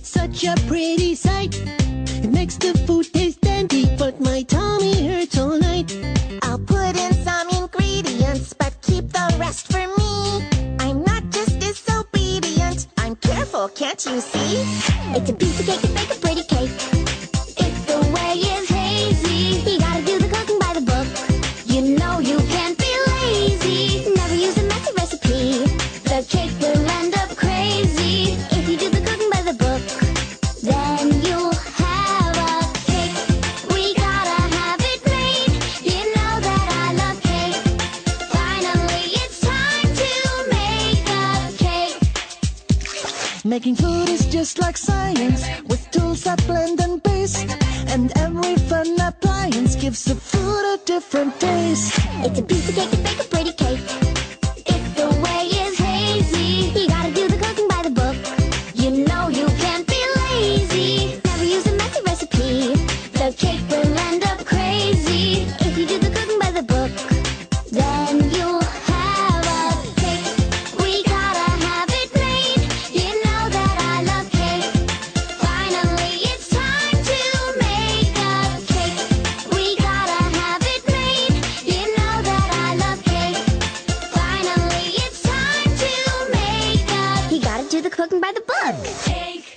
It's such a pretty sight. It makes the food taste dandy, but my tummy hurts all night. I'll put in some ingredients, but keep the rest for me. I'm not just disobedient, I'm careful, can't you see? It's a piece of cake to bake a pretty cake. If the way is hazy, you gotta do the cooking by the book. You know you can't be lazy, never use a messy recipe. The cake will end up crazy if you do the cooking by the book. Then you'll have a cake. We gotta have it made. You know that I love cake. Finally, it's time to make a cake. Making food is just like science, with tools that blend and paste. And every fun appliance gives the food a different taste. It's a piece of cake to bake a pretty cake. If the way is hazy, you gotta do the cooking by the book. You know you can't be lazy, never use a messy recipe. The cake will end up crazy if you do the cooking by the book. Then you'll have a cake. We gotta have it made. You know that I love cake. Finally, it's time to make a cake. We gotta have it made. You know that I love cake. Finally, it's time to make a. You gotta do the cooking by the book. Cake.